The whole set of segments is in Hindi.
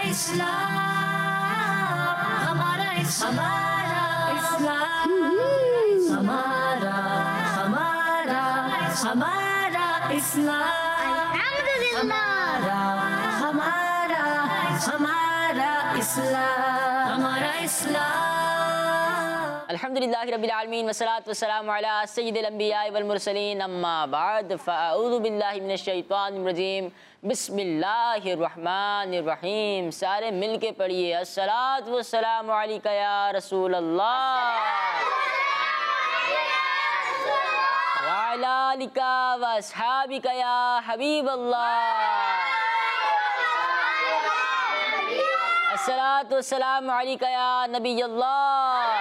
अल्हम्दुलिल्लाहि रब्बिल आलमीन वस्सलातु वस्सलामु अला सय्यिदिल अंबिया वल मुरसलीन अम्मा बाद फ़अऊज़ु बिल्लाहि मिनश शैतानिर रजीम बिस्मिल्लाहिर रहमानिर रहीम। सारे मिल के पढ़िए अस्सलातु वस्सलामु अलैका या रसूल अल्लाह व अला आलिका व अस्हाबिका या हबीब अल्लाह। अस्सलातु वस्सलामु अलैका या नबी अल्लाह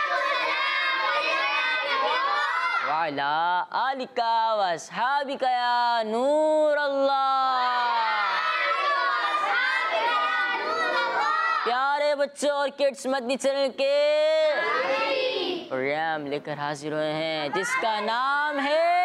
व अला आलिका व अस्हाबिका या नूर अल्लाह। प्यारे बच्चों और किड्स मदनी चैनल के प्रोग्राम लेकर हाजिर हुए हैं जिसका नाम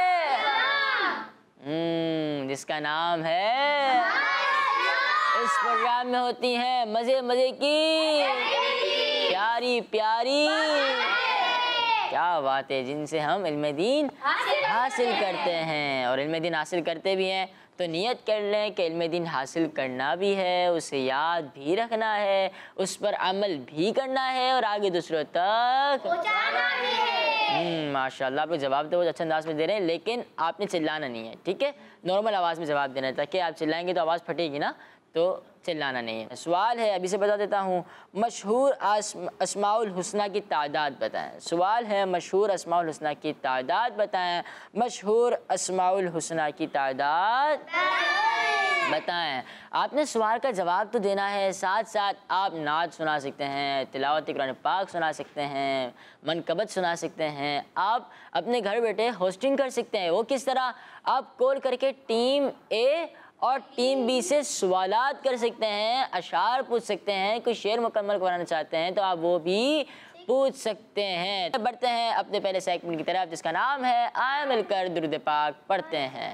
है इस प्रोग्राम में होती हैं मजे मजे की प्यारी प्यारी क्या बात है जिनसे हम इल्म दीन हासिल करते हैं। और इल्म दीन हासिल करते भी हैं तो नियत कर लें कि इल्म दीन हासिल करना भी है, उसे याद भी रखना है, उस पर अमल भी करना है और आगे दूसरों तक पहुंचाना भी है। माशाल्लाह, आप लोग जवाब तो बहुत अच्छे अंदाज में दे रहे हैं, लेकिन आपने चिल्लाना नहीं है, ठीक है? नॉर्मल आवाज़ में जवाब देना है, ताकि आप चिल्लाएंगे तो आवाज़ फटेगी ना, तो चिल्लाना नहीं है। सवाल है, अभी से बता देता हूँ, मशहूर अस्माउल हुस्ना की तादाद बताएं। सवाल है, मशहूर अस्माउल हुस्ना की तादाद बताएं। मशहूर अस्माउल हुस्ना की तादाद बताएं। आपने सवाल का जवाब तो देना है, साथ साथ आप नात सुना सकते हैं, तिलावत कुरान पाक सुना सकते हैं, मनकबत सुना सकते हैं, आप अपने घर बैठे होस्टिंग कर सकते हैं। वो किस तरह? आप कॉल करके टीम ए और टीम बी से सवालात कर सकते हैं, अशार पूछ सकते हैं, कोई शेर मुकम्मल कराना चाहते हैं तो आप वो भी पूछ सकते हैं। बढ़ते हैं अपने पहले सेगमेंट की तरफ जिसका नाम है आए मिलकर दुरूद पाक पढ़ते हैं।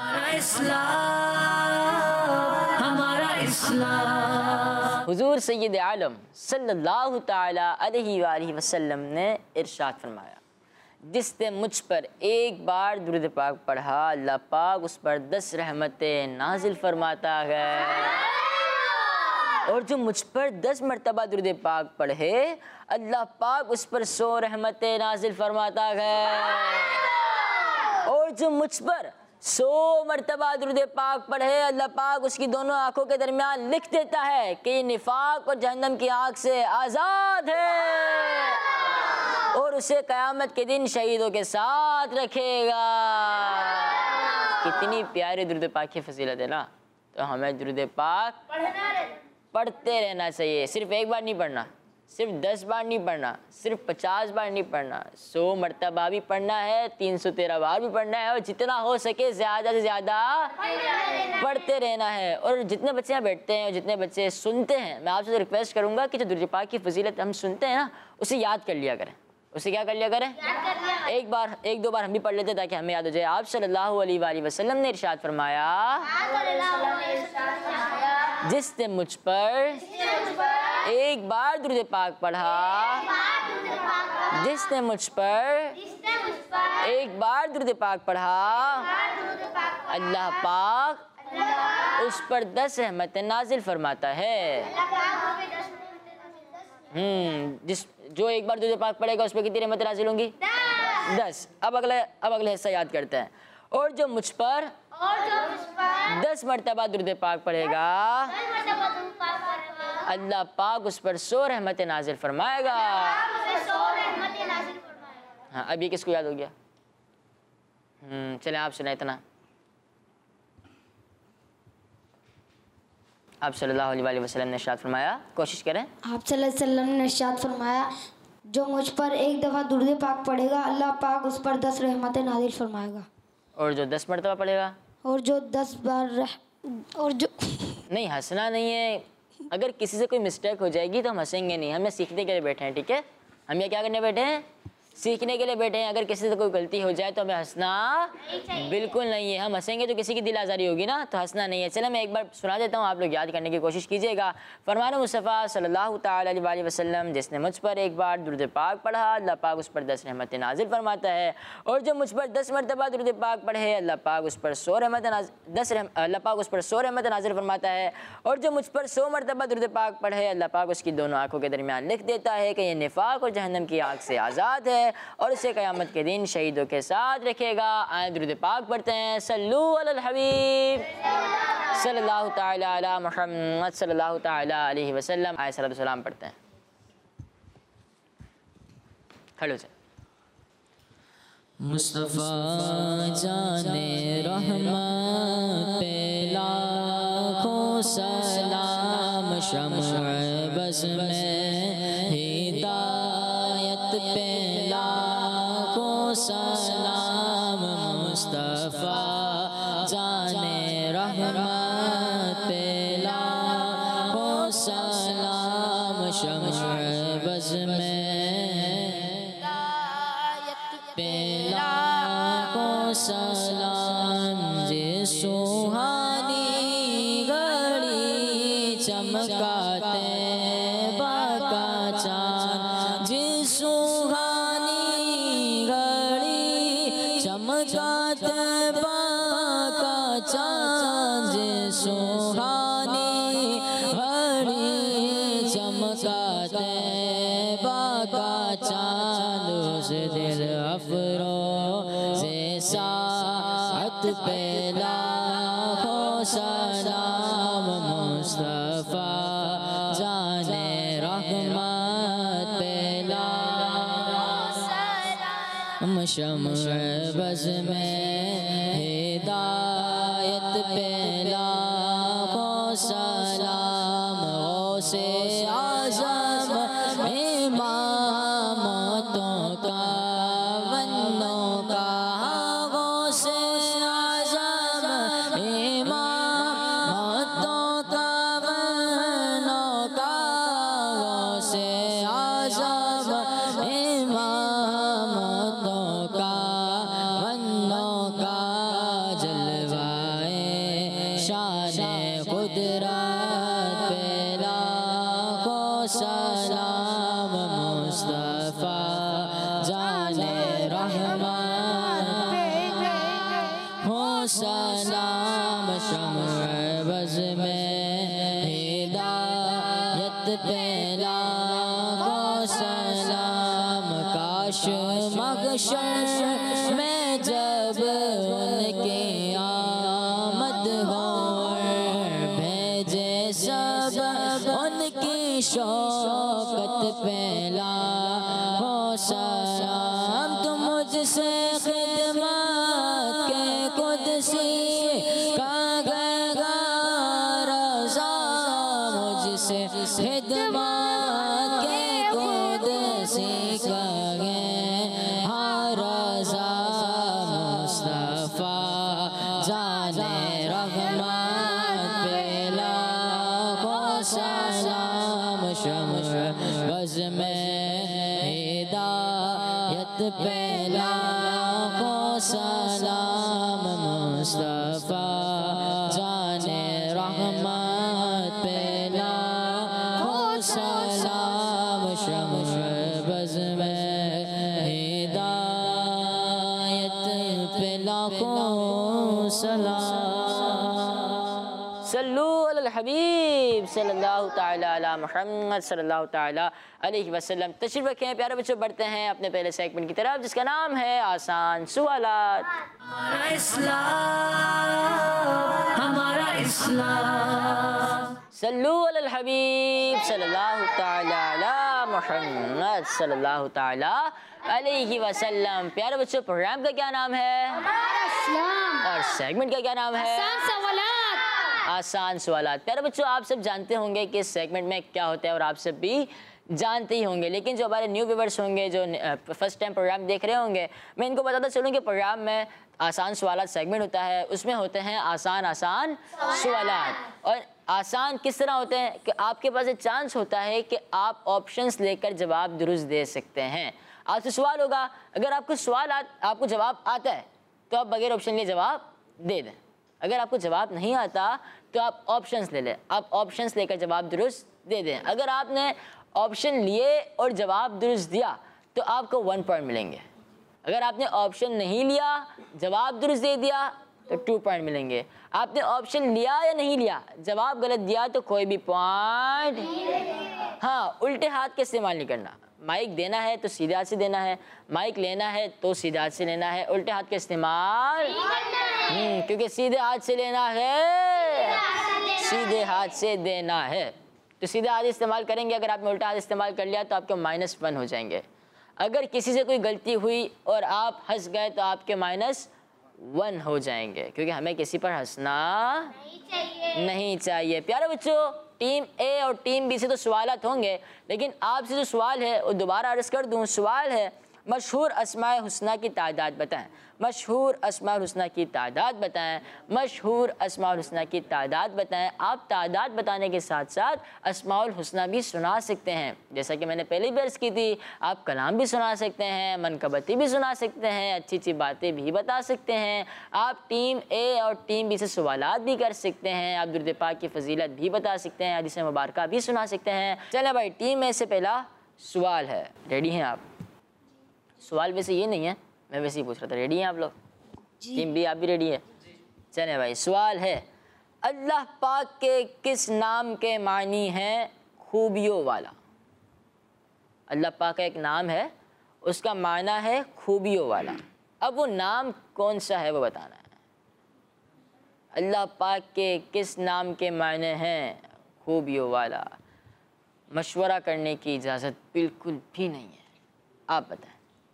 हुजूर सय्यद आलम सल्लल्लाहु तआला अलैहि वसल्लम ने इरशाद फरमाया, जिसने मुझ पर एक बार दुरूद पाक पढ़ा अल्लाह पाक उस पर 10 रहमतें नाजिल फरमाता है, और जो मुझ पर 10 मरतबा दुरूद पाक पढ़े अल्लाह पाक उस पर 100 रहमतें नाजिल फरमाता है, और जो मुझ पर 100 मरतबा दुरूद पाक पढ़े अल्लाह पाक उसकी दोनों आँखों के दरमियान लिख देता है कि ये निफाक और जहन्नम की आग से आज़ाद है, और उसे क़यामत के दिन शहीदों के साथ रखेगा। कितनी प्यारी दुरूद पाक की फजीलत है ना। तो हमें दुरूद पाक पढ़ते रहना चाहिए। सिर्फ एक बार नहीं पढ़ना, सिर्फ 10 बार नहीं पढ़ना, सिर्फ 50 बार नहीं पढ़ना, 100 मरतबा भी पढ़ना है, 313 बार भी पढ़ना है, और जितना हो सके ज़्यादा से ज़्यादा पढ़ते रहना है। और जितने बच्चे यहाँ बैठते हैं और जितने बच्चे सुनते हैं, मैं आपसे रिक्वेस्ट करूँगा कि जो दुरूद पाक की फजीलत हम सुनते हैं ना, उसे याद कर लिया करें। उसे क्या कर लिया करें? एक दो बार हम भी पढ़ लेते ताकि हमें याद हो जाए। आप सल्लल्लाहु अलैहि वसल्लम ने इरशाद फरमाया, जिसने मुझ पर एक बार दुरूद पाक पढ़ा, जिसने मुझ पर एक बार दुरूद पाक पढ़ा अल्लाह पाक उस पर 10 रहमतें नाजिल फरमाता है। जो एक बार दुरूद पाक पढ़ेगा उस पर कितनी रहमतें नाजिल होंगी? 10। अब अगला हिस्सा याद करते हैं। और जो मुझ पर 10 मरतबा दुरूद पाक पढ़ेगा अल्लाह पाक उस पर 100 रहमतें नाजिल फरमाएगा। हाँ, अब ये किसको याद हो गया? चलें आप सुनाए इतना। आप सल्लल्लाहु अलैहि वसल्लम ने इरशाद फरमाया, कोशिश करें। आप सल्लल्लाहु अलैहि वसल्लम ने इरशाद फरमाया, जो मुझ पर एक दफ़ा दुरूद पाक पढ़ेगा अल्लाह पाक उस पर 10 रहमतें नाजिल फरमाएगा। और जो 10 मरतबा पढ़ेगा? और जो 10 बार और जो नहीं, हंसना नहीं है। अगर किसी से कोई मिस्टेक हो जाएगी तो हम हंसेंगे नहीं, हमें सीखने के लिए बैठे हैं, ठीक है? हम ये क्या करने बैठे हैं? सीखने के लिए बैठे हैं। अगर किसी से कोई गलती हो जाए तो हमें हंसना बिल्कुल नहीं है। हम हंसेंगे तो किसी की दिल आज़ारी होगी ना, तो हंसना नहीं है। चलो मैं एक बार सुना देता हूँ, आप लोग याद करने की कोशिश कीजिएगा। फरमान मुस्तफ़ा सल्लल्लाहु तआला अलैहि वसल्लम, जिसने मुझ पर एक बार दुरूद पाक पढ़ा अल्लाह पाक उस पर 10 रहमतें नाजिल फरमाता है, और जो मुझ पर 10 मरतबा दुरूद पाक पढ़े अल्लाह पाक उस पर 100 रहमतें नाजिल फरमाता है, और जो मुझ पर 100 मरतबा दुरूद पाक पढ़े अल्लाह पाक उसकी दोनों आँखों के दरमियान लिख देता है कि ये निफाक और जहन्नम की आग से आज़ाद है, और इसे क़यामत के दिन शहीदों के साथ रखेगा। आए दुरूद पाक पढ़ते हैं, सल्लू अलल हबीब सल्लल्लाहु तआला अला मुहम्मद सल्लल्लाहु तआला अलैहि वसल्लम। आए सलातो सलाम पढ़ते हैं, खड़े से। मुस्तफ़ा जाने रहमत पे लाखों सलाम, शम्अ बज़ में हिदायत पे लाखों सलाम। मुस्तफ़ा जाने रहमत पे लाखों सलाम, शम्अ बज़ में सलाम। जे सुहानी घड़ी चमकाते बाका चाँद, जे सुहानी घड़ी चमकाते बाका चाँद, जे सुहानी घड़ी चमकाते बाका चाँद। उस दिल अफरोज़े साअत पे लाखों सलाम। मुस्तफ़ा जाने रहमत पे लाखों सलाम, शम्अ बज़ में हिदायत पे लाखों सलाम। गौसे आज़म इमामतों का वन्नों का, गौसे आज़म इमामतों का वन्नों का, गौसे आज़म इमामतों का वन्नों का। जलवाए शाने कुदरत पे लाखों सलाम। मुस्तफ़ा जाने रहमत हो सलाम, शम्अ बज़ में हिदायत पे लाखों सलाम। काश महशर में जब उनकी आमद हो, भेजे सब उनकी शौकत पे लाखों सलाम। तुम मुझसे खिदमत के कुदसी का गएगा रज़ा, मुझसे खिदमत के कुदसी का गएगा रज़ा। मुस्तफ़ा जाने रहमत पे लाखों सलाम, शम्अ बज़ में हिदायत पे लाखों सलाम। मुस्तफ़ा जाने रहमत पे लाखों सलाम, शम्अ बज़ में हिदायत पे लाखों सलाम। सल्लू अलल हबीब सल्लल्लाहु तआला अला मुहम्मद सल्लल्लाहु तआला अलैहि वसल्लम। तशरीफ़ रखें प्यारे बच्चों, बढ़ते हैं अपने पहले सेगमेंट की तरफ, जिसका नाम है आसान सवालात। हमारा इस्लाम, हमारा इस्लाम। सल्लू अलल हबीब सल्लल्लाहु तआला अला मुहम्मद सल्लल्लाहु तआला अलैहि वसल्लम। प्यारे बच्चों, प्रोग्राम का क्या नाम है? और सेगमेंट का क्या नाम है? आसान सवालात। प्यारे बच्चों, आप सब जानते होंगे कि इस सेगमेंट में क्या होता है और आप सब भी जानते ही होंगे, लेकिन जो हमारे न्यू व्यूअर्स होंगे, जो फर्स्ट टाइम प्रोग्राम देख रहे होंगे, मैं इनको बताता चलूँ कि प्रोग्राम में आसान सवालात सेगमेंट होता है, उसमें होते हैं आसान सवालात। और आसान किस तरह होते हैं कि आपके पास एक चांस होता है कि आप ऑप्शंस लेकर जवाब दुरुस्त दे सकते हैं। आपसे सवाल होगा, अगर आपको आपको जवाब आता है तो आप बगैर ऑप्शन लिए जवाब दे दें। अगर आपको जवाब नहीं आता तो आप ऑप्शंस ले लें, आप ऑप्शंस लेकर जवाब दुरुस्त दे दें। अगर आपने ऑप्शन लिए और जवाब दुरुस्त दिया तो आपको 1 पॉइंट मिलेंगे। अगर आपने ऑप्शन नहीं लिया, जवाब दुरुस्त दे दिया तो 2 पॉइंट मिलेंगे। आपने ऑप्शन लिया या नहीं लिया, जवाब गलत दिया तो कोई भी पॉइंट। हाँ, उल्टे हाथ का इस्तेमाल नहीं करना। माइक देना है तो सीधे हाथ से देना है, माइक लेना है तो सीधे हाथ से लेना है, उल्टे हाथ का इस्तेमाल क्योंकि सीधे हाथ से लेना है, सीधे हाथ से देना है। तो सीधे हाथ इस्तेमाल करेंगे। अगर आपने उल्टा हाथ इस्तेमाल कर लिया तो आपके -1 हो जाएंगे। अगर किसी से कोई गलती हुई और आप हंस गए तो आपके -1 हो जाएंगे, क्योंकि हमें किसी पर हंसना नहीं चाहिए। प्यारे बच्चों, टीम ए और टीम बी से तो सवालात होंगे, लेकिन आपसे जो सवाल है वो दोबारा अर्ज कर दूं। सवाल है, मशहूर अस्माए हुस्ना की तादाद बताएं। मशहूर अस्माए हुस्ना की तादाद बताएं। मशहूर अस्माउल हुस्ना की तादाद बताएं। आप तादाद बताने के साथ साथ अस्माउल हुस्ना भी सुना सकते हैं। जैसा कि मैंने पहले भी अर्ज़ की थी, आप कलाम भी सुना सकते हैं, मनकबती भी सुना सकते हैं, अच्छी अच्छी बातें भी बता सकते हैं। आप टीम ए और टीम बी से सवालात भी कर सकते हैं। आप दुरूद पाक की फजीलत भी बता सकते हैं, हदीस मुबारका भी सुना सकते हैं। चलें भाई, टीम ए से पहला सवाल है। रेडी हैं आप? सवाल वैसे ये नहीं है, मैं वैसे ही पूछ रहा था। रेडी हैं आप लोग? टीम बी आप भी रेडी है? चलें भाई, सवाल है, अल्लाह पाक के किस नाम के मानी हैं खूबियों वाला? अल्लाह पाक का एक नाम है, उसका माना है खूबियों वाला। अब वो नाम कौन सा है वो बताना है। अल्लाह पाक के किस नाम के माने हैं खूबियों वाला? मशवरा करने की इजाज़त बिल्कुल भी नहीं है, आप बताएं।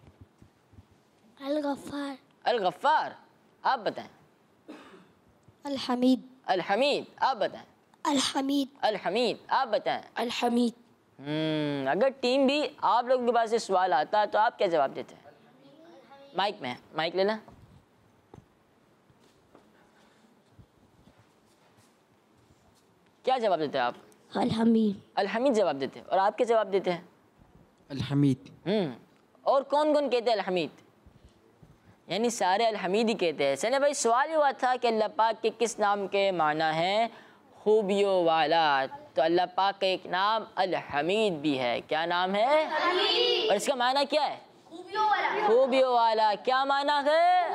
अल-गफ्फार। अल-गफ्फार, आप बताएं। अल-हमीद। अल-हमीद, आप बताएं। अल-हमीद। अल-हमीद, आप बताएं। अल-हमीद। अगर टीम भी आप लोगों के पास से सवाल आता तो आप क्या जवाब देते हैं? माइक में, माइक लेना। क्या जवाब देते हैं आप? अल-हमीद। अल-हमीद जवाब देते हैं। और आप क्या जवाब देते हैं? अल-हमीद। और कौन कौन कहते हैं अल-हमीद? यानी सारे अल-हमीद ही कहते हैं। चले भाई, सवाल हुआ था कि अल्लाह पाक के किस नाम के माना है खूबियों वाला, तो अल्लाह पाक का एक नाम अल-हमीद भी है। क्या नाम है? और इसका माना क्या है? खूबियों वाला। क्या माना है?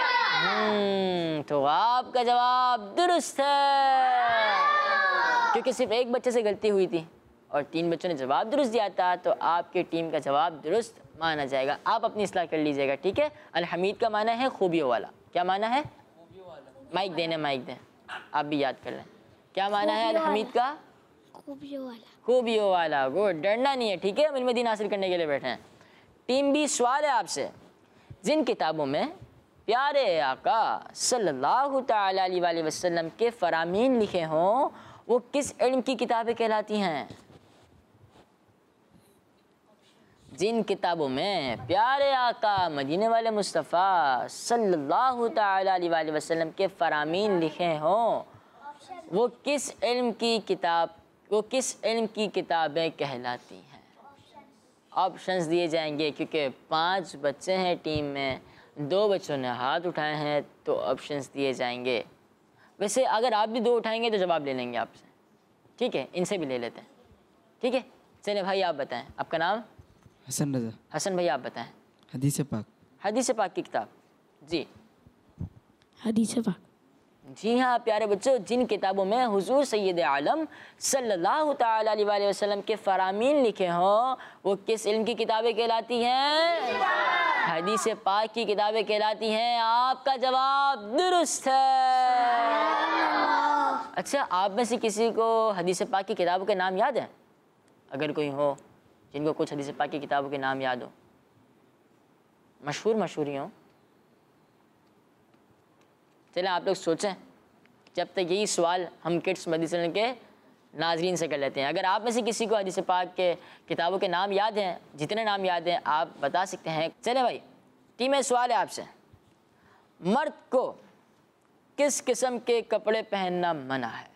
तो आपका जवाब दुरुस्त है, क्योंकि सिर्फ एक बच्चे से गलती हुई थी और 3 बच्चों ने जवाब दुरुस्त दिया था, तो आपकी टीम का जवाब दुरुस्त माना जाएगा। आप अपनी इस्लाह कर लीजिएगा, ठीक है? अल-हमीद का माना है खूबियों वाला। क्या माना है? माइक देने, माइक दें, आप भी याद कर लें। क्या माना है अल-हमीद का? खूबियों वाला। खूबियों वाला। गुड, डरना नहीं है, ठीक है? हम इल्म दीन हासिल करने के लिए बैठे हैं। टीम बी, सवाल है आपसे, जिन किताबों में प्यारे आका सल्लल्लाहु तआला अलैहि वसल्लम के फरामीन लिखे हों, वो किस इल्म की किताबें कहलाती हैं? जिन किताबों में प्यारे आका मदीने वाले मुस्तफ़ा सल्लल्लाहु तआला अलैहि वसल्लम के फरामीन लिखे हों, वो किस इल्म की किताबें कहलाती हैं? ऑप्शंस दिए जाएंगे, क्योंकि 5 बच्चे हैं टीम में, 2 बच्चों ने हाथ उठाए हैं, तो ऑप्शंस दिए जाएंगे। वैसे अगर आप भी 2 उठाएंगे तो जवाब ले लेंगे आपसे, ठीक है? इनसे भी ले लेते हैं, ठीक है? चलिए भाई, आप बताएं, आपका नाम? हसन रज़ा। हसन भाई, आप बताएं। हदीस पाक। हदीस पाक की किताब, जी। हदीस पाक। जी हाँ प्यारे बच्चों, जिन किताबों में हुजूर सैयद आलम सल्लल्लाहु तआला अलैहि वसल्लम के फरामीन लिखे हों, वो किस इल्म की किताबें कहलाती हैं? हदीस पाक की किताबें कहलाती हैं। आपका जवाब दुरुस्त है। अच्छा, आप में से किसी को हदीस पाक की किताबों के नाम याद है? अगर कोई हो जिनको कुछ हदीस पाक की किताबों के नाम याद हो, मशहूर ही हो, चलें आप लोग सोचें। जब तक यही सवाल हम किड्स मदरसे के नाजरीन से कर लेते हैं। अगर आप में से किसी को हदीस पाक के किताबों के नाम याद हैं, जितने नाम याद हैं आप बता सकते हैं। चलें भाई, टीम में सवाल है आपसे, मर्द को किस किस्म के कपड़े पहनना मना है?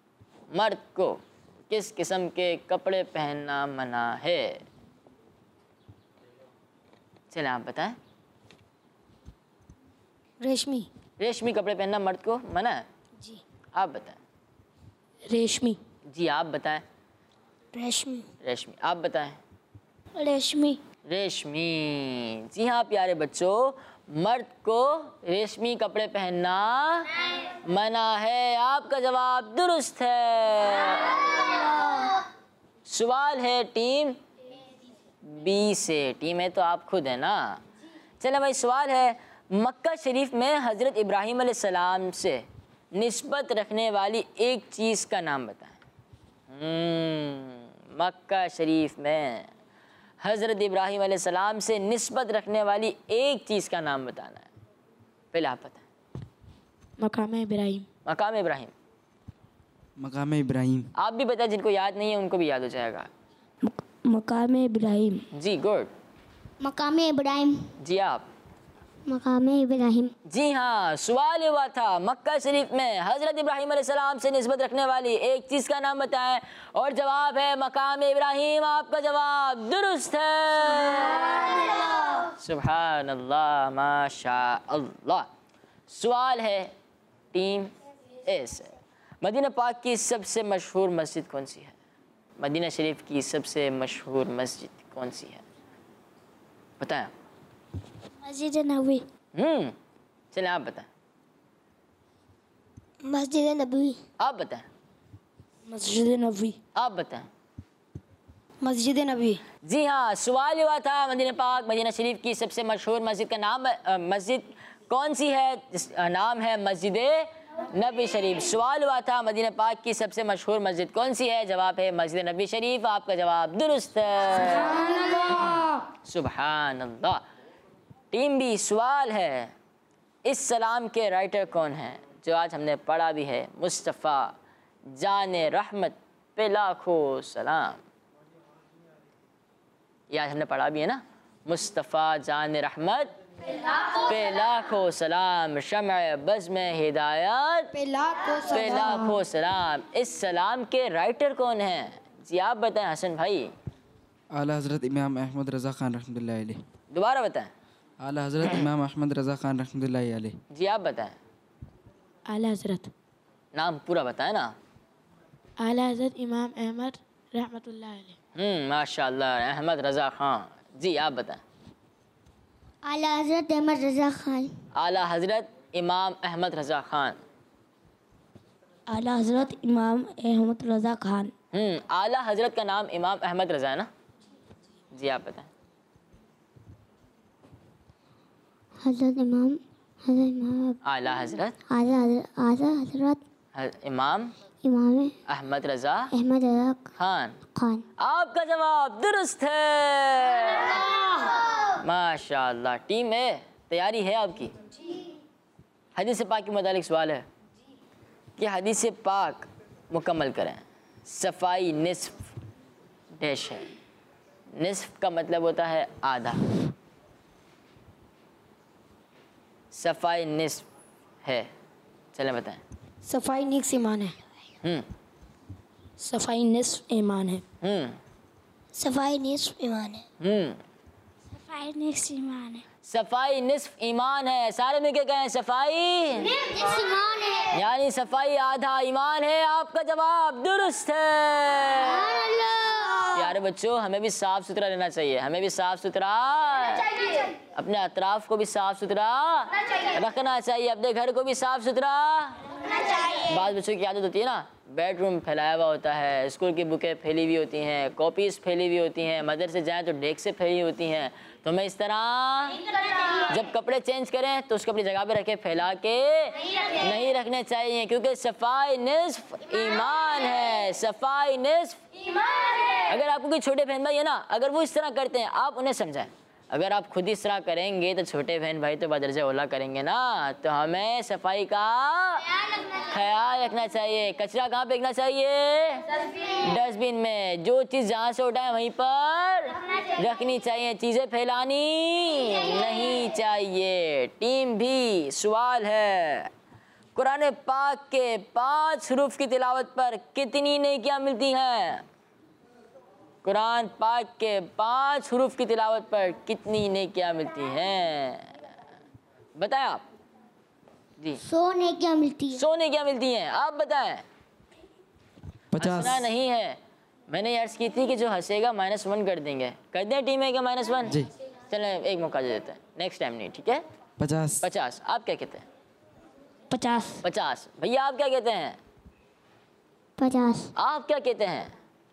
मर्द को किस किस्म के कपड़े पहनना मना है? चलें आप बताएं। रेशमी। रेशमी कपड़े पहनना मर्द को मना है? जी। आप बताएं। रेशमी। जी आप बताएं। रेशमी। रेशमी। आप बताएं। रेशमी। रेशमी। जी हाँ प्यारे बच्चों, मर्द को रेशमी कपड़े पहनना मना है। आपका जवाब दुरुस्त है। सवाल है टीम बी से। टीम है तो आप खुद है ना। चलो भाई, सवाल है मक्का शरीफ में हज़रत इब्राहीम अलैहिस्सलाम से निस्बत रखने वाली एक चीज़ का नाम बताएं। मक्का शरीफ में हज़रत इब्राहीम अलैहिस्सलाम से निस्बत रखने वाली एक चीज़ का नाम बताना है। पहले आप बताएं। मकाम इब्राहिम। मकाम इब्राहीम। मकाम इब्राहिम। आप भी बताएं, जिनको याद नहीं है उनको भी याद हो जाएगा। मकाम इब्राहिम। जी गुड। मकाम इब्राहिम। जी आप। मकाम इब्राहिम। जी हाँ, सवाल हुआ था मक्का शरीफ में हज़रत इब्राहीम अलैहिस्सलाम से निस्बत रखने वाली एक चीज़ का नाम बताएं और जवाब है मकाम इब्राहीम। आपका जवाब दुरुस्त है। सुभान अल्लाह, माशा अल्लाह। सवाल है टीम ए से। मदीना पाक की सबसे मशहूर मस्जिद कौन सी है? मदीना शरीफ की सबसे मशहूर मस्जिद कौन सी है? बताएं। मस्जिद नबवी। चलें आप बताएं। मस्जिद नबवी। आप बताएं। मस्जिद नबवी। आप बताएं। मस्जिद नबवी। जी हाँ, सवाल हुआ था मदीना पाक मदीना शरीफ की सबसे मशहूर मस्जिद का नाम मस्जिद कौन सी है? जिसका नाम है मस्जिद नबी शरीफ। सवाल हुआ था मदीना पाक की सबसे मशहूर मस्जिद कौन सी है? जवाब है मस्जिद नबी शरीफ। आपका जवाब दुरुस्त है। सुभान अल्लाह। टीम बी, सवाल है इस सलाम के राइटर कौन हैं जो आज हमने पढ़ा भी है? मुस्तफ़ा जाने रहमत पे लाखों सलाम। ये आज हमने पढ़ा भी है ना। मुस्तफ़ा जाने रहमत पे लाखों सलाम, शम्अ बज़्म हिदायत पे लाखों सलाम। इस सलाम के राइटर कौन हैं? जी आप बताएं हसन भाई। आला हज़रत इमाम अहमद रज़ा ख़ान रहमतुल्लाह अलैह। दोबारा बताएं। आला हज़रत इमाम अहमद रज़ा ख़ान रहमतुल्लाह अलैह। जी आप बताएं। आला हज़रत। नाम पूरा बताएं ना। आला हज़रत इमाम अहमद रहमतुल्लाह अलैह। माशाअल्लाह, अहमद रज़ा ख़ान। जी आप बताएं। आला हज़रत अहमद रज़ा ख़ान। आला हज़रत इमाम अहमद रज़ा ख़ान। आला हज़रत इमाम अहमद रज़ा ख़ान। आला हज़रत का नाम इमाम अहमद रज़ा है ना। जी आप बताएं। हज़रत इमाम आला हज़रत इमाम अहमद रज़ा ख़ान। आपका जवाब दुरुस्त है। माशाअल्लाह। टीम है, तैयारी है आपकी? हदीस पाक के मुतालिक सवाल है कि हदीस पाक मुकम्मल करें। सफ़ाई निस्फ डैश है। निस्फ का मतलब होता है आधा। सफ़ाई निस्फ है। चलें बताएं। सफाई निस्फ ईमान है। सफाई निस्फ ईमान है। सफाई निस्फ ईमान है। सफाई निस्फ ईमान है। सफाई निस्फ ईमान है। सारे मिलकर कहें सफाई निस्फ ईमान है। यानी सफाई आधा ईमान है। आपका जवाब दुरुस्त है। प्यारे बच्चों, हमें भी साफ सुथरा रहना चाहिए। हमें भी साफ सुथरा अपने अतराफ को भी साफ सुथरा रखना चाहिए। अपने घर को भी साफ सुथरा। बाद बच्चों की आदत होती है ना, बेडरूम फैलाया हुआ होता है, स्कूल की बुकें फैली हुई होती हैं, कॉपीज़ फैली हुई होती हैं, मदरसे जाएं तो डेस्क फैली होती हैं। तो हमें इस तरह जब कपड़े चेंज करें तो उसको अपनी जगह पे रखे, फैला के नहीं रखने चाहिए, क्योंकि सफाई निस्फ ईमान है। सफाई निस्फ ईमान है। अगर आपको कोई छोटे बहन भाई है ना, अगर वो इस तरह करते हैं, आप उन्हें समझाएं। अगर आप खुद इस तरह करेंगे तो छोटे बहन भाई तो बदरजे ओला करेंगे ना। तो हमें सफाई का ख्याल रखना चाहिए। कचरा कहाँ फेंकना चाहिए? डस्टबिन में। जो चीज़ जहाँ से उठाए वहीं पर रखनी चाहिए। चीज़ें फैलानी नहीं चाहिए। टीम भी, सवाल है कुरान पाक के 5 हरूफ की तिलावत पर कितनी नेकियां मिलती हैं? कुरान पाक के 5 हुरूफ की तिलावत पर कितनी नेकियां मिलती हैं? बताएं आप जी। 100 नेकियां मिलती है। 100 नेकियां मिलती हैं, आप बताएं। 50। हंसना नहीं है, मैंने अर्ज की थी कि जो हंसेगा -1 कर देंगे। कर दें टीम है क्या -1? जी। चलें एक मौका दे देते हैं, नेक्स्ट टाइम नहीं, ठीक है? 50। 50। आप क्या कहते हैं? 50। 50। भैया आप क्या कहते हैं? 50। आप क्या कहते हैं?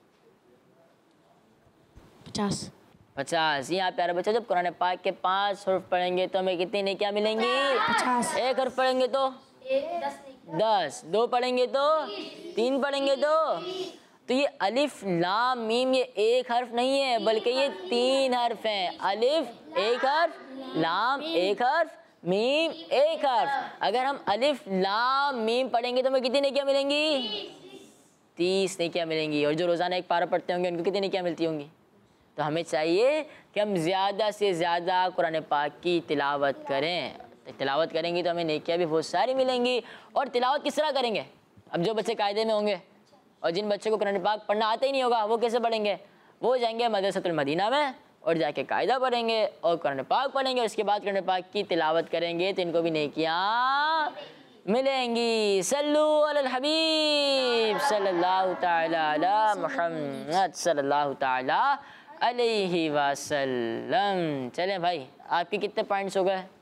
50। 50। ये आप प्यारा बच्चा, जब कुरान पाक के 5 हर्फ पढ़ेंगे तो हमें कितनी नेकियां मिलेंगी? 50। 1 हर्फ पढ़ेंगे तो 10, 2 पढ़ेंगे तो 3 पढ़ेंगे तो ये अलिफ लाम मीम ये 1 हर्फ नहीं है बल्कि ये 3 हर्फ हैं। अलिफ 1 हर्फ, लाम 1 हर्फ, मीम 1 हर्फ। अगर हम अलिफ लाम मीम पढ़ेंगे तो हमें कितनी नेकियां मिलेंगी? 30 नेकियां मिलेंगी। और जो रोज़ाना एक पारा पढ़ते होंगे उनको कितनी नेकियां मिलती होंगी? तो हमें चाहिए कि हम ज़्यादा से ज़्यादा कुरान पाक की तिलावत करें। तो तिलावत करेंगे तो हमें नेकियां भी बहुत सारी मिलेंगी। और तिलावत किस तरह करेंगे? अब जो बच्चे कायदे में होंगे और जिन बच्चों को कुरान पाक पढ़ना आता ही नहीं होगा वो कैसे पढ़ेंगे? वो जाएंगे मदरसतुल मदीना में और जाके कायदा पढ़ेंगे और कुरान पाक पढ़ेंगे और उसके बाद कुरान पाक की तिलावत करेंगे तो इनको भी नेकियां मिलेंगी। सल्लु अलल हबीब सल्लल्लाहु ताला अला मुहम्मद सल्लल्लाहु ताला अलैहि वसल्लम। चलें भाई, आपके कितने पॉइंट्स हो गए?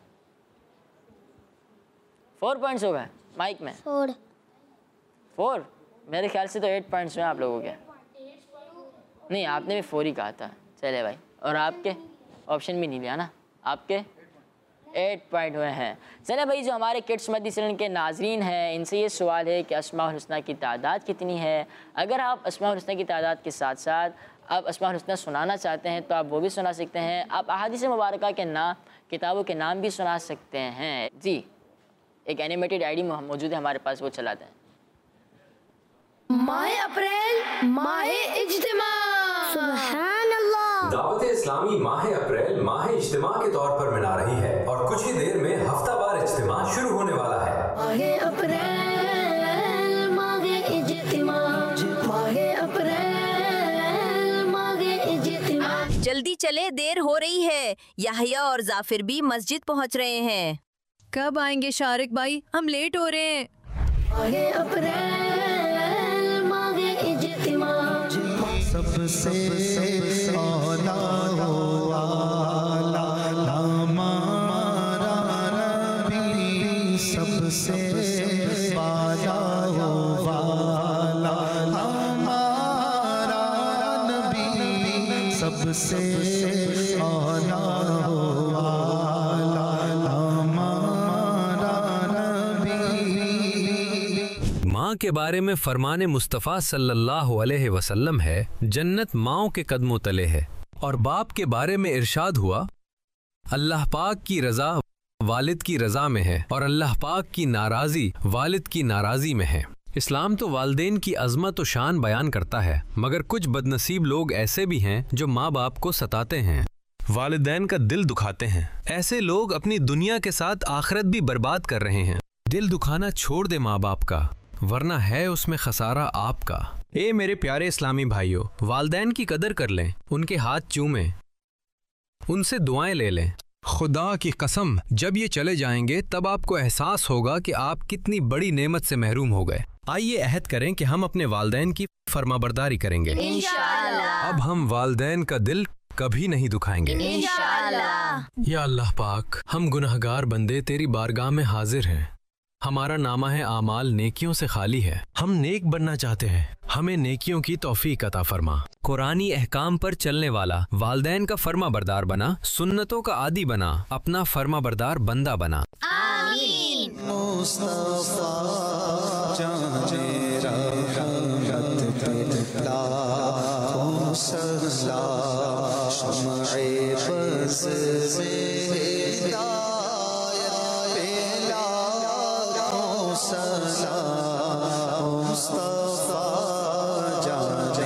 4 पॉइंट्स हो गए माइक में। 4? मेरे ख्याल से तो 8 पॉइंट्स हुए आप लोगों के। नहीं, आपने भी 4 ही कहा था। चले भाई, और आपके ऑप्शन भी नहीं लिया ना, आपके 8 पॉइंट हुए हैं। चले भाई, जो हमारे किड्स मदी चैनल के नाजरीन हैं इनसे ये सवाल है कि अस्माउल हुस्ना की तादाद कितनी है? अगर आप अस्माउल हुस्ना की तादाद के साथ साथ आप अस्माउल हुस्ना सुनाना चाहते हैं तो आप वो भी सुना सकते हैं। आप अहादीस मुबारका के नाम, किताबों के नाम भी सुना सकते हैं। जी, एक एनिमेटेड आईडी मौजूद है हमारे पास, वो चलाते हैं। माह अप्रैल माह इज्तिमा। सुभान अल्लाह। दावत इस्लामी माह अप्रैल माह इज्तिमा के तौर पर मना रही है और कुछ ही देर में हफ्तावार इज्तिमा शुरू होने वाला है। माह अप्रैल माह इज्तिमा, माह अप्रैल माह इज्तिमा। जल्दी चले, देर हो रही है। याहिया और जाफिर भी मस्जिद पहुंच रहे हैं। कब आएंगे शारिक भाई? हम लेट हो रहे हैं। माह अप्रैल माह इज्तिमा। सबसे औला हो आला हमारा नबी, सबसे वाला हो वाला हमारा नबी, सबसे औला हो वाला हमारा नबी। माँ के बारे में फरमाने मुस्तफ़ा सल्लल्लाहु अलैहि वसल्लम है, जन्नत माँओं के कदमों तले है। और बाप के बारे में इरशाद हुआ, अल्लाह पाक की रज़ा वालिद की रज़ा में है और अल्लाह पाक की नाराज़ी वालिद की नाराज़ी में है। इस्लाम तो वालिदैन की अज़मत व शान बयान करता है, मगर कुछ बदनसीब लोग ऐसे भी हैं जो माँ बाप को सताते हैं, वालिदैन का दिल दुखाते हैं। ऐसे लोग अपनी दुनिया के साथ आखिरत भी बर्बाद कर रहे हैं। दिल दुखाना छोड़ दे माँ बाप का, वरना है उसमें खसारा आपका। ए मेरे प्यारे इस्लामी भाइयों, वालिदैन की कदर कर लें, उनके हाथ चूमें, उनसे दुआएं ले लें। खुदा की कसम, जब ये चले जाएंगे तब आपको एहसास होगा कि आप कितनी बड़ी नेमत से महरूम हो गए। आइए अहद करें कि हम अपने वालिदैन की फरमाबरदारी करेंगे इंशाअल्लाह। अब हम वालिदैन का दिल कभी नहीं दुखाएंगे इंशाअल्लाह। या अल्लाह पाक, हम गुनहगार बंदे तेरी बारगाह में हाजिर हैं। हमारा नामा है आमाल नेकियों से खाली है। हम नेक बनना चाहते हैं, हमें नेकियों की तौफीक अता फरमा। कुरानी अहकाम पर चलने वाला, वालिदैन का फर्मा बरदार बना, सुन्नतों का आदी बना, अपना फर्मा बरदार बंदा बना। आमीन। मुस्तफा जाने रहमत पे लाखों सलाम, शम्ए बज़ में हिदायत पे लाखों सलाम, मुस्तफा जाने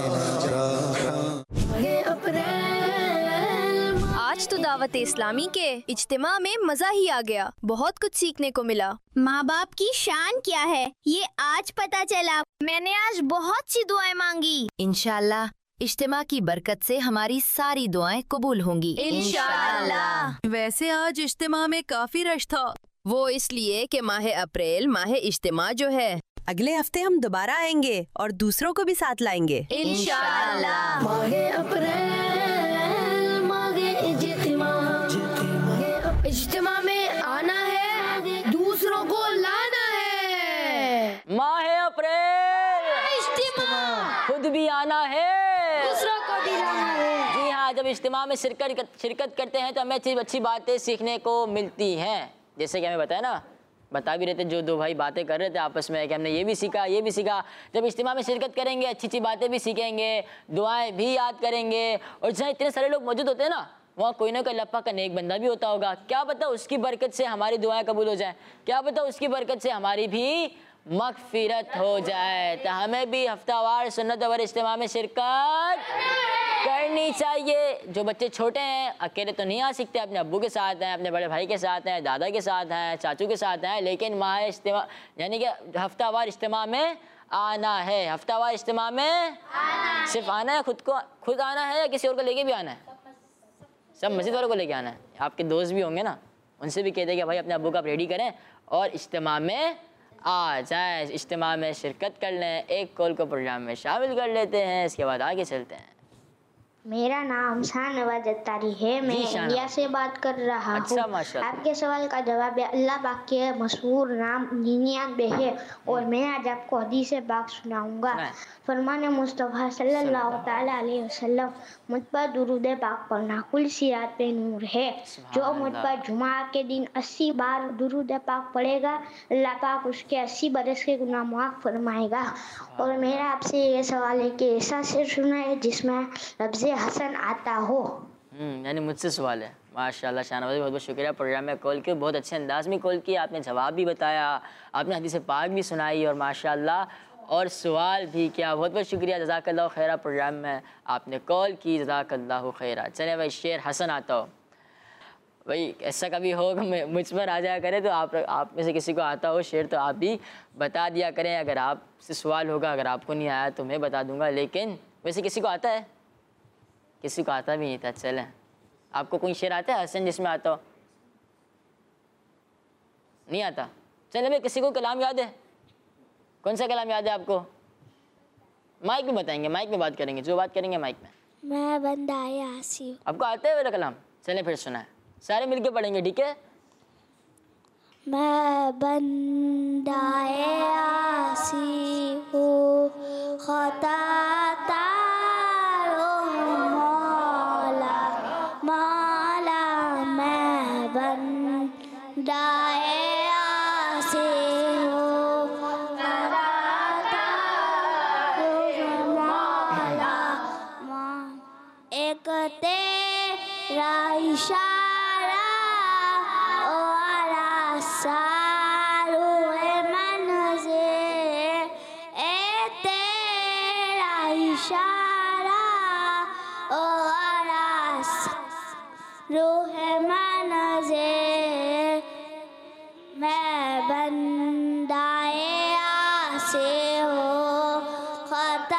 माह अप्रैल। आज तो दावत इस्लामी के इज्तिमा में मजा ही आ गया। बहुत कुछ सीखने को मिला। माँ बाप की शान क्या है ये आज पता चला। मैंने आज बहुत सी दुआएं मांगी। इंशाअल्लाह इज्तिमा की बरकत से हमारी सारी दुआएं कबूल होंगी इंशाअल्लाह। वैसे आज इज्तिमा में काफी रश था। वो इसलिए कि माह अप्रैल माह इज्तिमा जो है। अगले हफ्ते हम दोबारा आएंगे और दूसरों को भी साथ लाएंगे इंशाअल्लाह। माह अप्रैल माह इज्तिमा, इज्तिमा में आना है, दूसरों को लाना है। माह अप्रैल इज्तिमा, खुद भी आना है, दूसरों को भी लाना है। जी हाँ, जब इज्तिमा में शिरकत करते हैं तो हमें अच्छी बातें सीखने को मिलती हैं। जैसे कि हमें बताया ना, बता भी रहे थे जो दो भाई बातें कर रहे थे आपस में कि हमने ये भी सीखा। जब इज्तिमा में शिरकत करेंगे अच्छी बातें भी सीखेंगे, दुआएं भी याद करेंगे। और जहाँ इतने सारे लोग मौजूद होते हैं ना, वहाँ कोई ना कोई अल्लाह का नेक बंदा भी होता होगा। क्या पता उसकी बरकत से हमारी दुआएं कबूल हो जाए, क्या पता उसकी बरकत से हमारी भी मगफिरत हो जाए। तो हमें भी हफ्तावार सुन्नत और इज्तिमा में शिरकत करनी चाहिए। जो बच्चे छोटे हैं अकेले तो नहीं आ सकते, अपने अब्बू के साथ हैं, अपने बड़े भाई के साथ हैं, दादा के साथ हैं, चाचू के साथ हैं, लेकिन माह इज्तिमा यानी कि हफ्तावार इज्तिमा में आना है। हफ्तावार इज्तिमा में सिर्फ आना है, खुद आना है या किसी और को लेके भी आना है? सब मस्जिद वालों को लेके आना है। आपके दोस्त भी होंगे ना, उनसे भी कहते हैं कि भाई अपने अब्बू का आप रेडी करें और इज्तिमा में आ जाएं, इज्तिमा में शिरकत कर लें। एक कॉल को प्रोग्राम में शामिल कर लेते हैं, इसके बाद आगे चलते हैं। मेरा नाम शाहनवाज अत्तारी है, मैं इंडिया से बात कर रहा हूँ। आपके सवाल का जवाब अल्लाह पाक के मशहूर नाम 99 है और मैं आज आपको हदीस पाक सुनाऊंगा। फरमाने मुस्तफ़ा सल्लल्लाहु ताला अलैहि वसल्लम, मुझ पर दुरूद पाक पढ़ना कुल सिरात पे नूर है। जो मुझ पर जुमा के दिन 80 बार दुरूद पाक पढ़ेगा, अल्लाह पाक उसके 80 बरस के गुनाह माफ़ फरमाएगा। और मेरा आपसे ये सवाल है कि ऐसा शेर सुना है जिसमें लफ्ज़ हसन आता हो? यानी मुझसे सवाल है। माशाल्लाह शाहनवाज, बहुत बहुत शुक्रिया प्रोग्राम में कॉल किया, बहुत अच्छे अंदाज में कॉल किया, आपने जवाब भी बताया, आपने हदीस पाक भी सुनाई और माशाल्लाह और सवाल भी किया। बहुत बहुत शुक्रिया, जज़ाकल्लाहु खैरा। प्रोग्राम में आपने कॉल की, जज़ाकल्लाहु खैरा। चले भाई, शेर हसन आता हो भाई, ऐसा कभी हो मुझ पर आ जाया करे तो आप में से किसी को आता हो शेर तो आप भी बता दिया करें। अगर आपसे सवाल होगा, अगर आपको नहीं आया तो मैं बता दूंगा, लेकिन वैसे किसी को आता है? किसी को आता भी नहीं था। चलें, आपको कोई शेर आता है हसन जिसमें आता हो? नहीं आता। चले भाई, किसी को कलाम याद है? कौन सा कलाम याद है आपको? माइक में बताएंगे, माइक में बात करेंगे, जो बात करेंगे माइक में। मैं बंदा आसी हूँ। आपको आता है मेरा कलाम? चलें फिर सुनाए, सारे मिलके पढ़ेंगे, ठीक है? मैं बंदा आसी हूँ, खता तारो मौला मौला, मैं बंदा आसी हूँ, खता तारो मौला। एक तेरा इशारा और सारू है मंज़िल, ए तेरा इशारा और सारू है मंज़िल। मैं बंदाए आसे हो, खता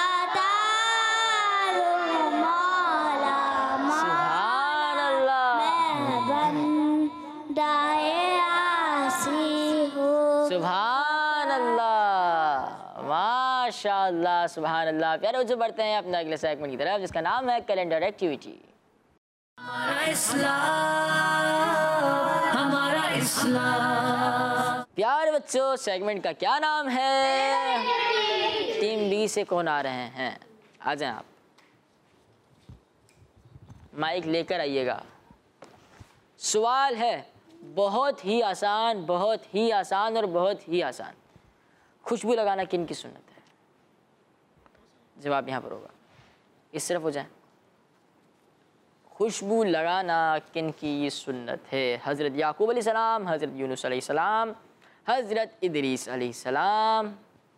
माशाअल्लाह, सुभान अल्लाह। प्यारे बच्चों, बढ़ते हैं अपना अगले सेगमेंट की तरफ जिसका नाम है कैलेंडर एक्टिविटी। हमारा इस्लाम। प्यारे बच्चों, सेगमेंट का क्या नाम है? टीम बी से कौन आ रहे हैं? आ जाएं आप, माइक लेकर आइएगा। सवाल है बहुत ही आसान, बहुत ही आसान और बहुत ही आसान। खुशबू लगाना किन की सुन्नत है? जवाब यहाँ पर होगा, इस तरफ हो जाए। खुशबू लगाना किन की सुन्नत है? हज़रत याकूब अलैहिस्सलाम, हज़रत यूनुस अलैहिस्सलाम, हज़रत इदरीस अलैहिस्सलाम,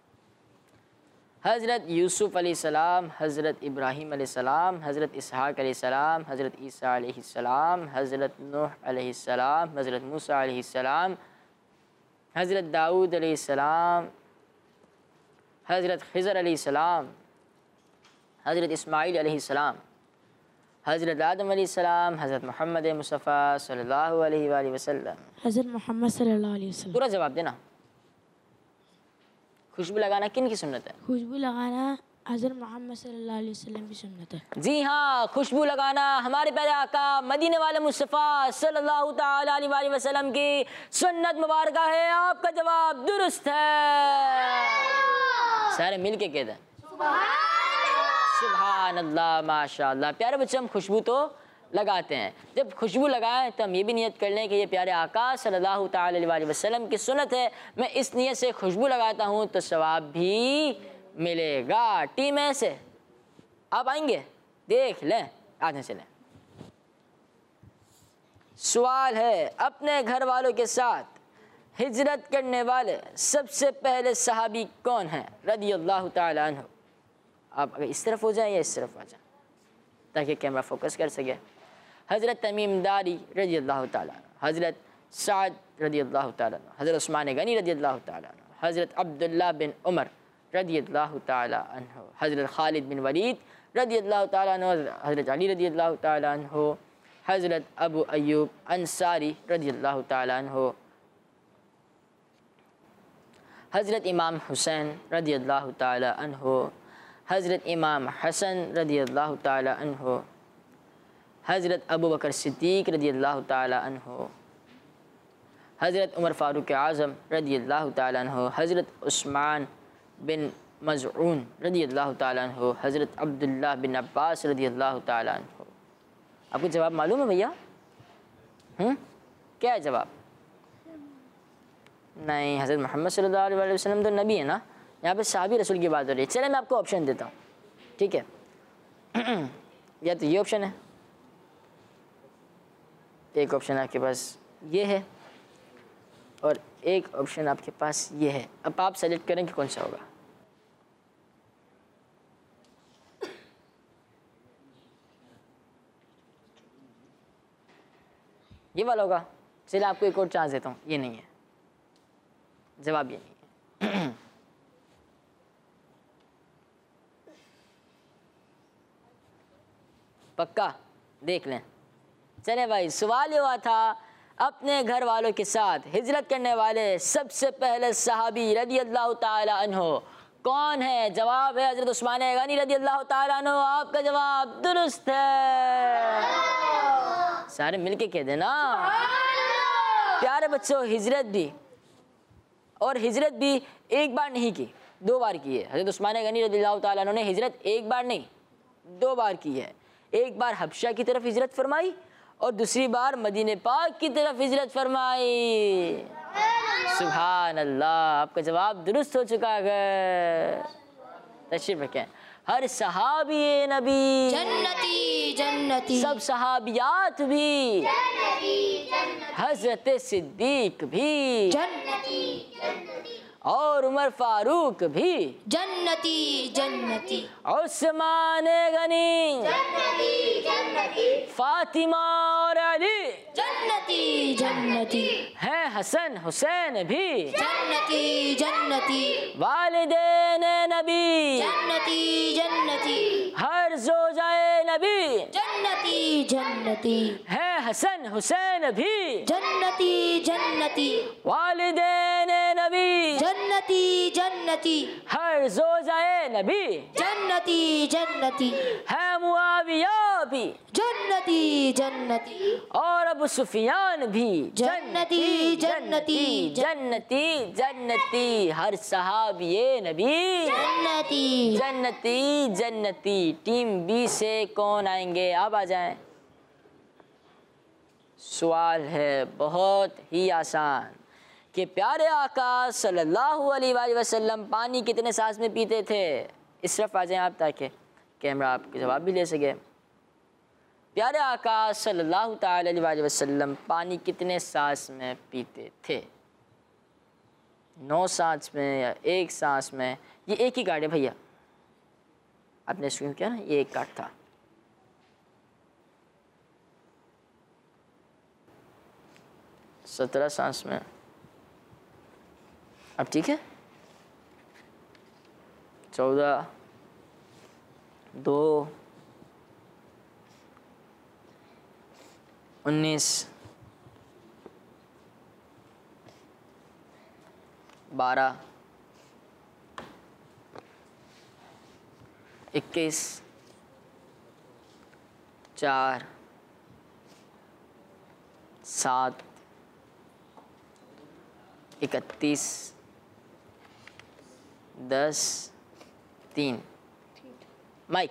हज़रत यूसुफ़ अलैहिस्सलाम, हज़रत इब्राहीम अलैहिस्सलाम, हज़रत इसहाक़ अलैहिस्सलाम, हज़रत ईसा अलैहिस्सलाम, हज़रत नूह अलैहिस्सलाम, हज़रत मूसा अलैहिस्सलाम, हज़रत दाऊद अलैहिस्सलाम, हज़रत ख़िज़र अलैहिस्सलाम, हज़रत इस्माईल अलैहिस्सलाम, हज़रत आदम अलैहिस्सलाम, हज़रत मोहम्मद मुस्तफ़ा सल्लल्लाहु अलैहि वसल्लम। हज़रत मोहम्मद सल्लल्लाहु अलैहि वसल्लम। पूरा जवाब देना। खुशबू लगाना किन की सुन्नत है? खुशबू लगाना हज़रत मोहम्मद सल्लल्लाहु अलैहि वसल्लम की सुन्नत है। जी हाँ, खुशबू लगाना हमारे प्यारे आका मदीने वाले मुस्तफ़ा सल्लल्लाहु ताला अलैहि वसल्लम की सुन्नत मुबारक है। आपका जवाब दुरुस्त है। सारे मिल के कह दें सुभान अल्लाह, माशाअल्लाह। प्यारे बच्चे, हम खुशबू तो लगाते हैं। जब खुशबू लगाएं तो हम ये भी नियत कर लें कि ये प्यारे आका सल्लल्लाहु ताला अलैहि वसल्लम की सुन्नत है। मैं इस नियत से खुशबू लगाता हूँ तो सवाब भी मिलेगा। टीम ऐसे आप आएंगे, देख लें, आगे चलें। सवाल है, अपने घर वालों के साथ हिजरत करने वाले सबसे पहले सहाबी कौन हैं? रदियल्लाहु ताला अन्हु। आप अगर इस तरफ हो जाएं या इस तरफ आ जाएं ताकि कैमरा फोकस कर सके। हज़रत तमीम दारी रदियल्लाहु ताला, हज़रत साद रदियल्लाहु ताला, हज़रत उस्मान गनी रदियल्लाहु ताला, हज़रत अब्दुल्लाह बिन उमर रदियल्लाहु ताला अन्हु, हज़रत खालिद बिन वलीद रदियल्लाहु ताला अन्हु, हज़रत अली रदियल्लाहु ताला अन्हु, हज़रत अबू अय्यूब अंसारी रदियल्लाहु ताला अन्हु, हज़रत इमाम हुसैन रदियल्लाहु ताला अन्हु, हज़रत इमाम हसन रदियल्लाहु ताला अन्हु, हज़रत अबू बकर सिद्दीक़ रदियल्लाहु ताला अन्हु, हज़रत उमर फ़ारूक आज़म रदियल्लाहु ताला अन्हु, हज़रत उस्मान बिन मज़ऊन रदियल्लाहु ताला अन्हु, हज़रत अब्दुल्लाह बिन अब्बास रदियल्लाहु ताला अन्हु। आपको जवाब मालूम है भैया? क्या है जवाब? नहीं, हज़रत मोहम्मद सल्लल्लाहु अलैहि वसल्लम तो नबी है ना, यहाँ पे सहाबी रसूल की बात हो रही है। चले मैं आपको ऑप्शन देता हूँ, ठीक है? या तो ये ऑप्शन है, एक ऑप्शन आपके पास ये है, और एक ऑप्शन आपके पास ये है। अब आप सेलेक्ट करें कि कौन सा होगा। ये वाला होगा। चलिए आपको एक और चांस देता हूँ। ये नहीं है जवाब, ये नहीं है। पक्का देख लें। चले भाई, सवाल ये हुआ था अपने घर वालों के साथ हिजरत करने वाले सबसे पहले सहाबी रदियल्लाहु ताला अन्हु कौन है? जवाब है हज़रत उस्मान गनी रदियल्लाहु ताला अन्हु। आपका जवाब दुरुस्त है। सारे मिलके कह देना। प्यारे बच्चों, हिजरत भी एक बार नहीं की, 2 बार की है। हज़रत उस्मान गनी रदियल्लाहु ताला अन्हु ने हिजरत एक बार नहीं 2 बार की है। एक बार हबशा की तरफ हिजरत फरमाई और दूसरी बार मदीने पाक की तरफ हिजरत फरमाई। सुभान अल्लाह, आपका जवाब दुरुस्त हो चुका है। तशरीफ रखें। हर सहाबी नबी जन्नती जन्नती, सब सहाबियात भी जन्नती जन्नती, हज़रत सिद्दीक भी जन्नती जन्नती, और उमर फारूक भी जन्नती जन्नती, उस्मान गनी जन्नती जन्नती, फातिमा और अली जन्नती जन्नती, है हसन हुसैन भी जन्नती जन्नती, वालिदैन नबी जन्नती जन्नती, हर ज़ौजाए नबी जन्नती जन्नती, है हसन हुसैन भी जन्नती जन्नती, वालिदैन नबी जन्नती जन्नती, हर ज़ौजाए नबी जन्नती जन्नती, है मुआविया भी जन्नती जन्नती, और अबू सुफियान भी जन्नती जन्नती, जन्नती जन्नती, हर सहाबिये नबी जन्नती जन्नती जन्नती। टीम बी से कौन आएंगे? आप आ जाएं। सवाल है बहुत ही आसान कि प्यारे आका सल्लल्लाहु अलैहि वसल्लम पानी कितने सांस में पीते थे? इस तरफ आ जाएं आप ताकि कैमरा आपके जवाब भी ले सके। प्यारे आका सल्लल्लाहु ताला अलैहि वसल्लम पानी कितने सांस में पीते थे? 9 सांस में या 1 सांस में? ये एक ही कार्ड है भैया, आपने स्क्रीन किया ना, ये एक कार्ड था। सत्रह सांस में। अब ठीक है, 14, 2 19 12 21 4 7 31 10 3 माइक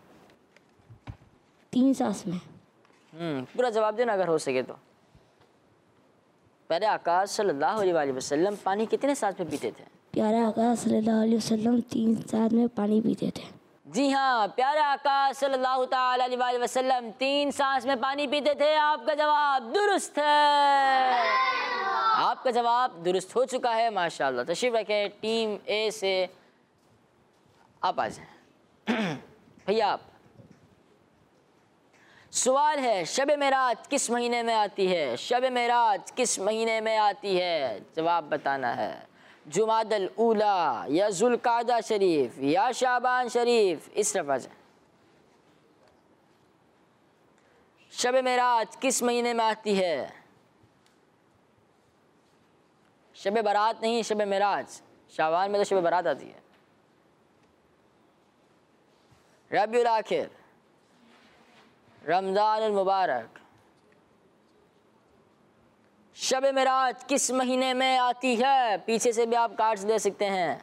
3 सांस में। पूरा जवाब देना अगर हो सके तो। प्यारे आका सल्लल्लाहु अलैहि वसल्लम पानी कितने सांस में पीते थे? प्यारे आका सल्लल्लाहु अलैहि वसल्लम 3 सांस में पानी पीते थे। जी हाँ, प्यारे आका सल्लल्लाहु ताला अलैहि वसल्लम 3 सांस में पानी पीते थे। आपका जवाब दुरुस्त है। आपका जवाब दुरुस्त हो चुका है, माशाल्लाह। तशरीफ रखें टीम ए से, आप आ जाएं। भैया आप, सवाल है शब मेराज किस महीने में आती है? शब मेराज किस महीने में आती है? जवाब बताना है। जुमादल ऊला या जुल्कादा शरीफ या शाबान शरीफ, इस तरफ आ जाए। शब मेराज किस महीने में आती है? शब बारात नहीं, शब मेराज। शाबान में तो शब बारात आती है। रबीउल आखिर, रमज़ान अल मुबारक। शब मेराज किस महीने में आती है? पीछे से भी आप कार्ड्स दे सकते हैं।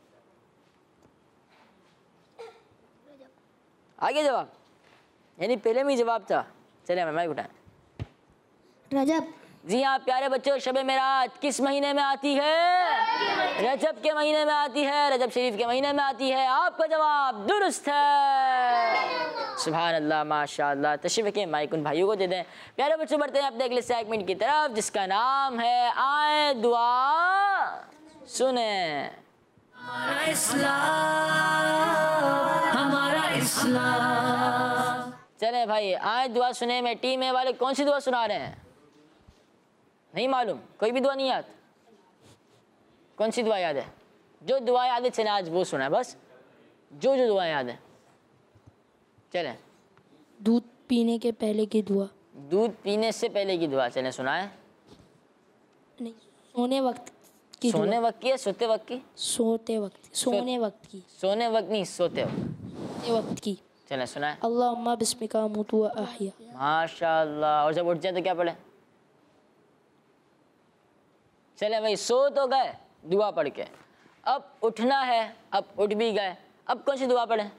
आगे जवाब, यानी पहले में ही जवाब था। चलिए हमें माइक उठाएं। रजब। जी हाँ प्यारे बच्चों, शब मेराज किस महीने में आती है? रजब के महीने में आती है, रजब शरीफ के महीने में आती है। आपका जवाब दुरुस्त है। सुभान अल्लाह, माशाअल्लाह। तशरीफ रखिए, माइक उन भाइयों को दे दें। प्यारे बच्चों, बढ़ते हैं अपने अगले सेगमेंट की तरफ, जिसका नाम है आए दुआ सुने। हमारा इस्लाम। चले भाई, आए दुआ सुने में टीम ए वाले कौन सी दुआ सुना रहे हैं? नहीं मालूम? कोई भी दुआ नहीं याद? कौन सी दुआ याद है? जो दुआ याद है चले आज वो सुना है बस। जो जो दुआ याद है चले। दूध पीने के पहले की दुआ। दूध पीने से पहले की दुआ चले सुनाए। नहीं, सोने वक्त की। सोने वक्त की या सोते वक्त की? सोते वक्त। सोने वक्त की। सोने वक्त नहीं, सोते वक्त। सोते वक्त की चले सुनाए। अल्लाहुम्मा बिस्मिका अमूतु व अहया। माशाअल्लाह। और जब उठ जाए तो क्या पढ़े? चले भाई, सो तो गए दुआ पढ़ के, अब उठना है, अब उठ भी गए, अब कौन सी दुआ पढ़े?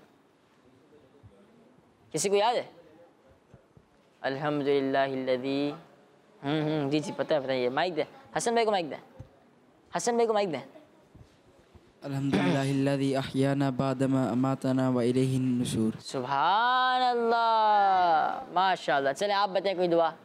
किसी को याद है? अल्हम्दुलिल्लाहिल्लज़ी। जी जी पता है, बताइए। माइक दे, हसन भाई को माइक दे। हसन भाई को माइक दे। अल्हम्दुलिल्लाहिल्लज़ी अहयाना बादमा अमातना व इलैहिन नुशूर। सुभान अल्लाह, माशाअल्लाह। चले आप बताएं कोई दुआ।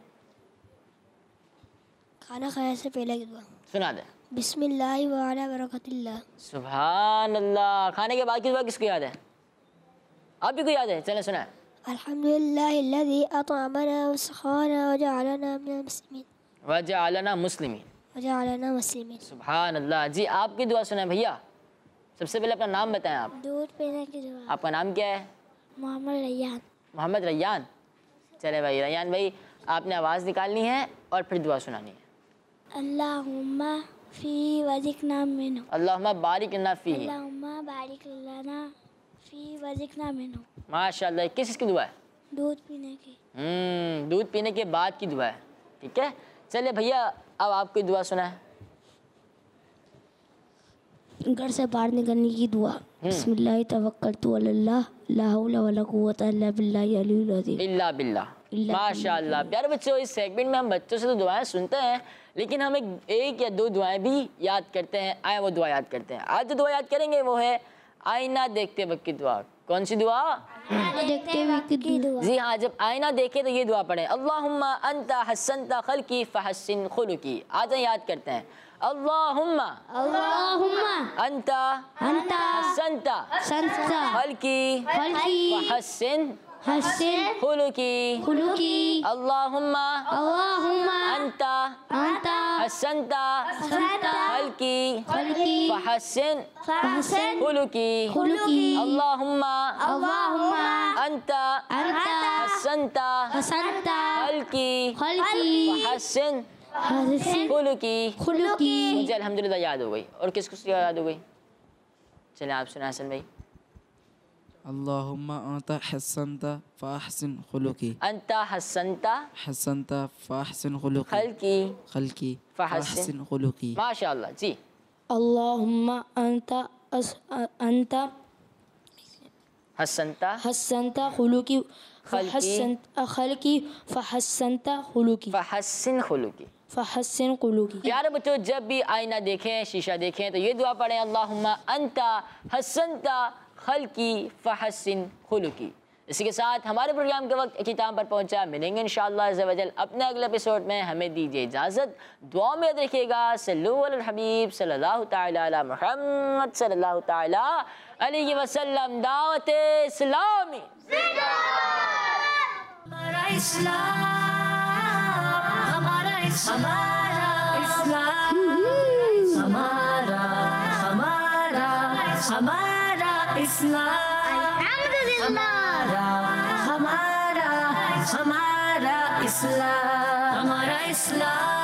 खाना खाने से पहले की दुआ सुना दे। बिस्मिल्लाह व अला बरकतिल्लाह। सुभान अल्लाह। खाने के बाद की दुआ किसको याद है? आप भी को याद है? चले सुना। अल्हम्दुलिल्लाहिल्लज़ी अतअमना व सखाना व जअलना मिनल मुस्लिमीन। व जअलना मुस्लिमीन। व जअलना मुस्लिमीन। सुभान अल्लाह। जी आपकी दुआ सुना भैया। सबसे पहले अपना नाम बताएं आप। दूध पीने की दुआ। आपका नाम क्या है? मोहम्मद रैयान। मोहम्मद रैयान। चले भाई रैयान भाई, आपने आवाज़ निकालनी है और फिर दुआ सुनानी है। अल्लाहुम्मा फी वज़िकना मिन्हु। अल्लाहुम्मा बारिक लना फी। अल्लाहुम्मा बारिक लना फी वज़िकना मिन्हु। माशाअल्लाह। किस चीज़ की दुआ है? दूध पीने की। दूध पीने के बाद की दुआ है। ठीक है, चलिए भैया अब आप कोई दुआ सुना है। घर से बाहर निकलने की दुआ। बिस्मिल्लाह तवक्कलतु अलल्लाह ला हौला वला कुव्वता इल्ला बिल्लाहिल अलिय्यिल अज़ीम। इल्ला बिल्लाह। माशाअल्लाह। प्यारे बच्चों, इस सेगमेंट में हम बच्चों से तो दुआएं सुनते हैं, लेकिन हम एक या दो दुआएं भी याद करते हैं। आए वो दुआ याद करते हैं। आज जो दुआ याद करेंगे वो है आईना देखते वक्त की दुआ। कौन सी दुआ? देखते वक्त की दुआ। जी हाँ, जब आईना देखे तो ये दुआ पढ़ें। अल्लाहुम्मा अंता हस्सनता खल्की फहस्सिन खुलुकी। आज याद करते हैं। अल्लाहुम्मा अल्लाहुम्मा अंता हसनता खल्की फहस्सिन खुलुकी अल्लाहुम्मा अंता हसनता खल्की फहस्सिन खुलुकी अल्लाहुम्मा अंता हसनता खल्की फहस्सिन खुलुकी। मुझे अल्हम्दुलिल्लाह याद हो गई। और किसको याद हो गई? चलिए आप सुना हसन भाई। अल्लाहुम्मा अंता हसनता फ़अहसिन खुलुकी। अंता हसनता फ़अहसिन खुलुकी। खल्की फ़अहसिन खुलुकी। माशाअल्लाह जी। अल्लाहुम्मा अंता हसनता खुलुकी खल्की फ़अहसिन खुलुकी। प्यारे बच्चों, जब भी आईना देखें, शीशा देखें, तो ये दुआ पढ़ें, अल्लाहुम्मा अंता हसनता खल्की फ़अहसिन खुलुकी। इसी के साथ हमारे प्रोग्राम के वक्त इख्तिताम पर पहुंचा। मिलेंगे इंशाअल्लाह अज़्ज़ा वजल अपने अगले एपिसोड में। हमें दीजिए इजाज़त। दुआ में याद रखिएगा। सल्लु अलल हबीब सल्लल्लाहु तआला अला मुहम्मद सल्लल्लाहु तआला अलैहि वसल्लम। दावत इस्लामी हमारा इस्लाम, हमारा इस्लाम, हमारा इस्लाम, हमारा इस्लाम, हमारा इस्लाम।